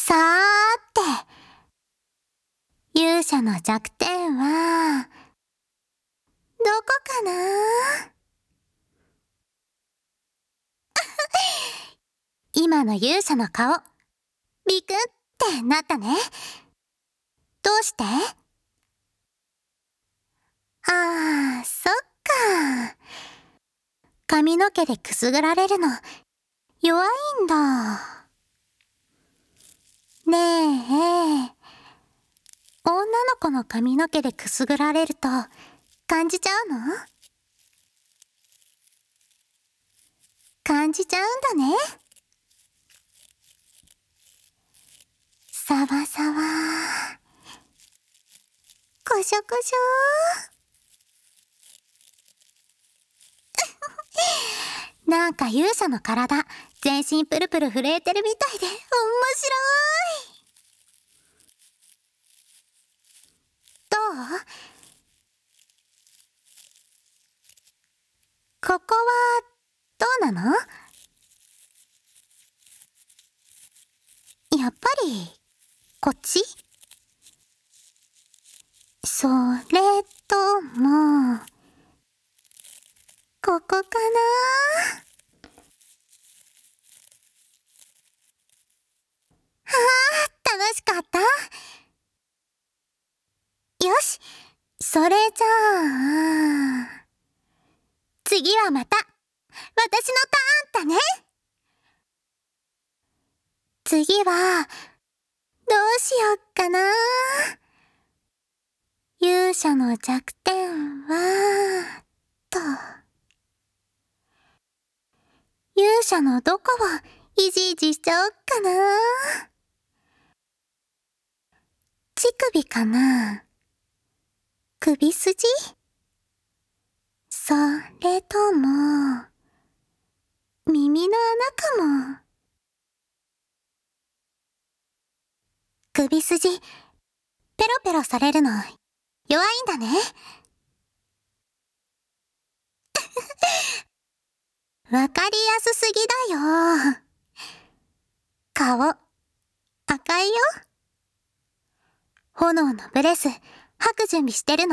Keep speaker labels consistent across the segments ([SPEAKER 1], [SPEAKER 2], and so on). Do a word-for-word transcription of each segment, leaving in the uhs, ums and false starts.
[SPEAKER 1] さーて、勇者の弱点は、どこかな？今の勇者の顔、ビクってなったね。どうして？ああ、そっか。髪の毛でくすぐられるの、弱いんだ。ねえ、女の子の髪の毛でくすぐられると、感じちゃうの？感じちゃうんだね。サワサワ。こしょこしょ。なんか勇者の体、全身プルプル震えてるみたいで、面白い。どう？ここは、どうなの？やっぱり、こっち？それとも、ここかな？はあ、楽しかった。よし、それじゃあ、次はまた、私のターンだね。次は、どうしよっかな。勇者の弱点は、と。勇者のどこをいじいじしちゃおっかな。乳首かな。首筋？それとも、耳の穴かも。首筋、ペロペロされるの、弱いんだね。わかりやすすぎだよ。顔、赤いよ。炎のブレス、吐く準備してるの？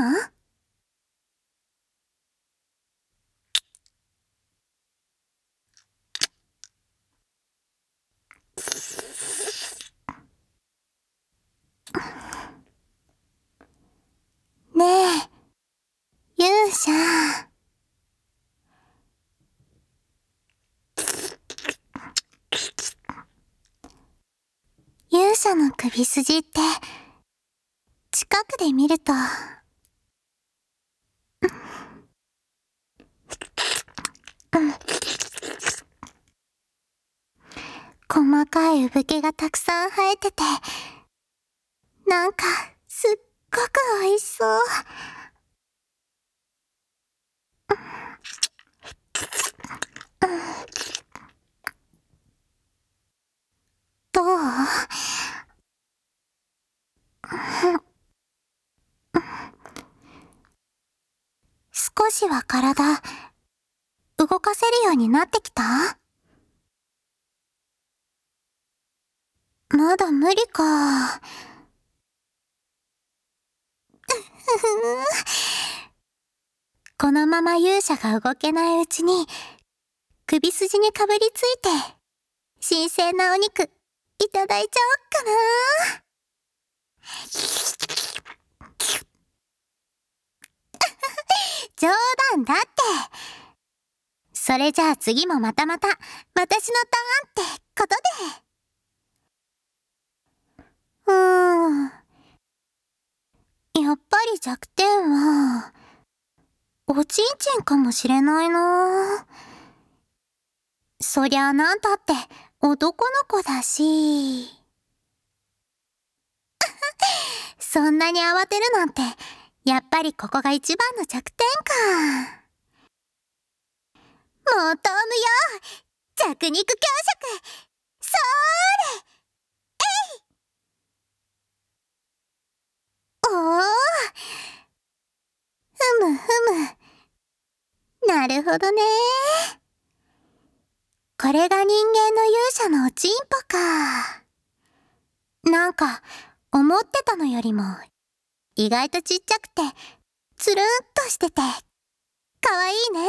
[SPEAKER 1] ねえ、勇者。勇者の首筋って、近くで見ると、細かい産毛がたくさん生えてて、なんか、すっごく美味しそう。どう？少しは体、動かせるようになってきた？まだ無理か。このまま勇者が動けないうちに、首筋にかぶりついて、新鮮なお肉、いただいちゃおっかな。冗談だって。それじゃあ次もまたまた、私のターンってことで。うーん。やっぱり弱点は、おちんちんかもしれないな。そりゃあなんたって男の子だし。そんなに慌てるなんて、やっぱりここが一番の弱点か。もうトームよ、弱肉強食。そーれ、おー、ふむふむ。なるほどね。これが人間の勇者のおちんぽか。 なんか、思ってたのよりも、意外とちっちゃくて、つるんとしてて、かわいいね。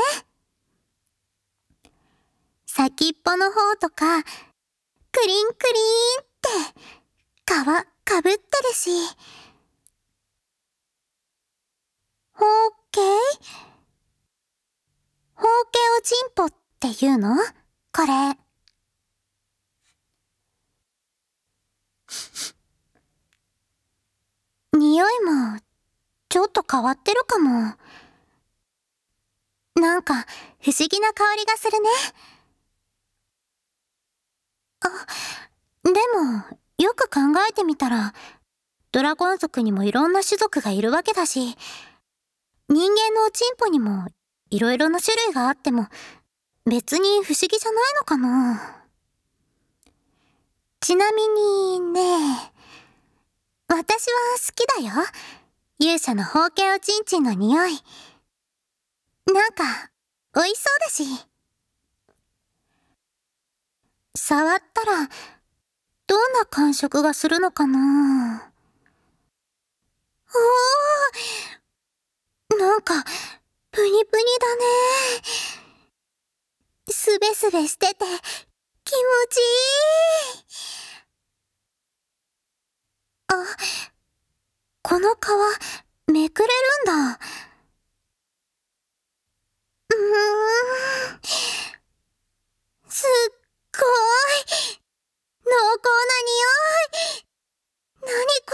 [SPEAKER 1] 先っぽの方とか、クリンクリーンって、皮かぶってるし。ほうけいほうけおちんぽっていうのこれ。匂いも、ちょっと変わってるかも。なんか、不思議な香りがするね。あ、でも、よく考えてみたら、ドラゴン族にもいろんな種族がいるわけだし、人間のおちんぽにもいろいろな種類があっても、別に不思議じゃないのかな。ちなみにね、私は好きだよ。勇者のほうけおちんちんの匂い。なんか、美味しそうだし。触ったら、どんな感触がするのかな。おー、なんか、プニプニだね。すべすべしてて、気持ちいい。あ、この皮、めくれるんだ。うーん、すっごい、濃厚な匂い。なにこ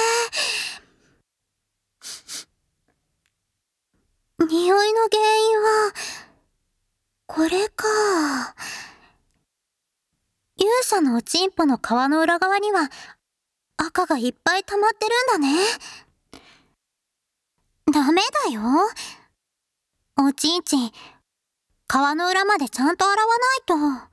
[SPEAKER 1] れ。匂いの原因は、これか。勇者のおちんぽの皮の裏側には、赤がいっぱい溜まってるんだね。ダメだよ。おちんちん、皮の裏までちゃんと洗わない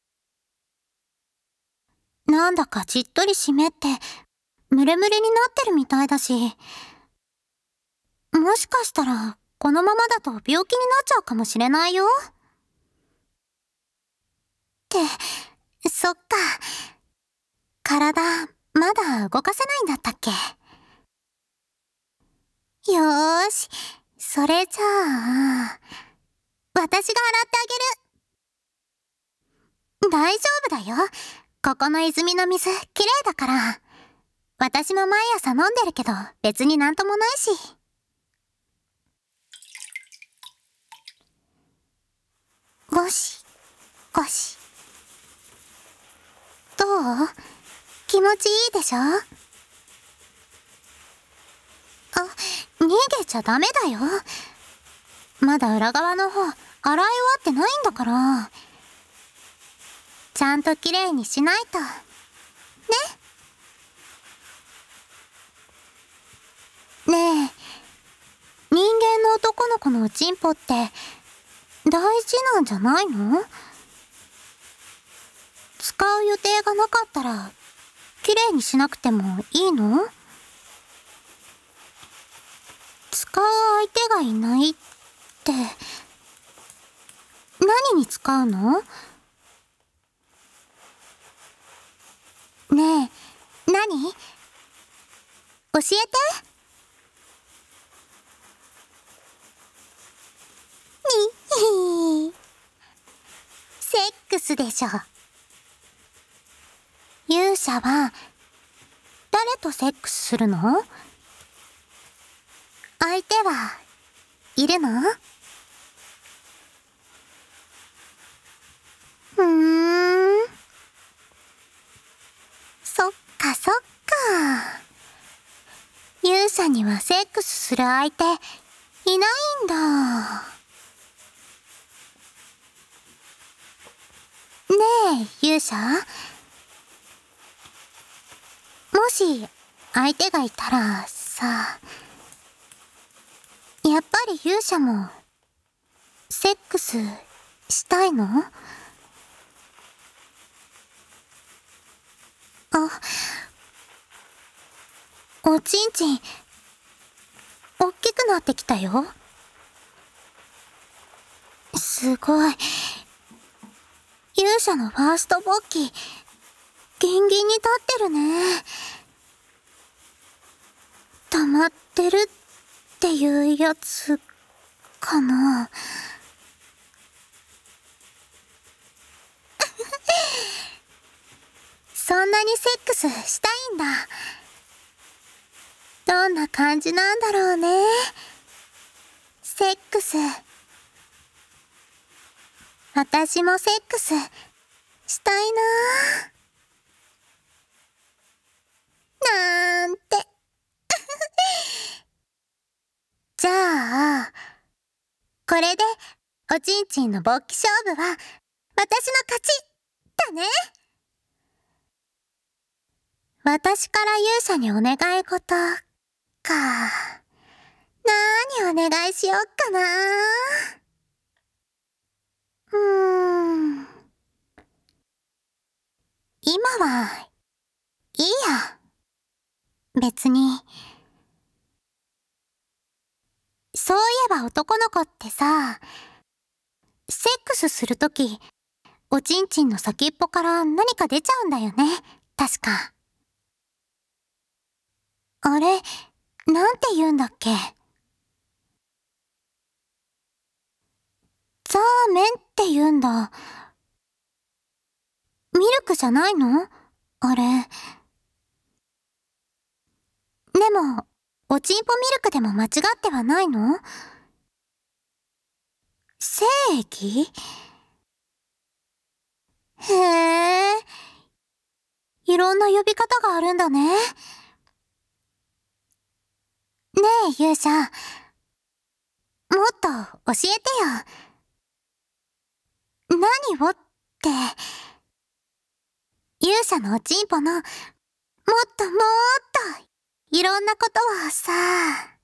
[SPEAKER 1] と。なんだかじっとり湿って、ムレムレになってるみたいだし。もしかしたら、このままだと病気になっちゃうかもしれないよ。って、そっか。体、まだ動かせないんだったっけ。よーし、それじゃあ、私が洗ってあげる。大丈夫だよ。ここの泉の水、きれいだから。私も毎朝飲んでるけど、別になんともないし。ゴシ、ゴシ。どう？気持ちいいでしょ？あ、逃げちゃダメだよ。まだ裏側の方、洗い終わってないんだから。ちゃんときれいにしないと。ね。ねえ、人間の男の子のおちんぽって、大事なんじゃないの？使う予定がなかったら、きれいにしなくてもいいの？使う相手がいないって、何に使うの？ねえ、何？教えて。にひー。セックスでしょ。勇者は、誰とセックスするの？相手はいるの？ふーん。そっかそっか。勇者にはセックスする相手いないんだ。ねえ、勇者。もし相手がいたらさ、やっぱり勇者もセックスしたいの？あ、おちんちん、おっきくなってきたよ。すごい。勇者のファースト勃起、ギンギンに立ってるね。 まってるっていうやつかな。そんなにセックスしたいんだ。どんな感じなんだろうね。セックス。私もセックスしたいなーなんて。じゃあ、これでおちんちんの勃起勝負は私の勝ちだね。私から勇者にお願い事か。なーにお願いしよっかな。うーん。今はいいや。別に。そういえば男の子ってさ、セックスするとき、おちんちんの先っぽから何か出ちゃうんだよね。確か。あれ、なんて言うんだっけ。ザーメンって言うんだ。ミルクじゃないの？あれ。でも、おちんぽミルクでも間違ってはないの？精液？へえ。いろんな呼び方があるんだね。ねえ、勇者。もっと教えてよ。何をって。勇者のおちんぽの、もっともーっと、いろんなことをさ。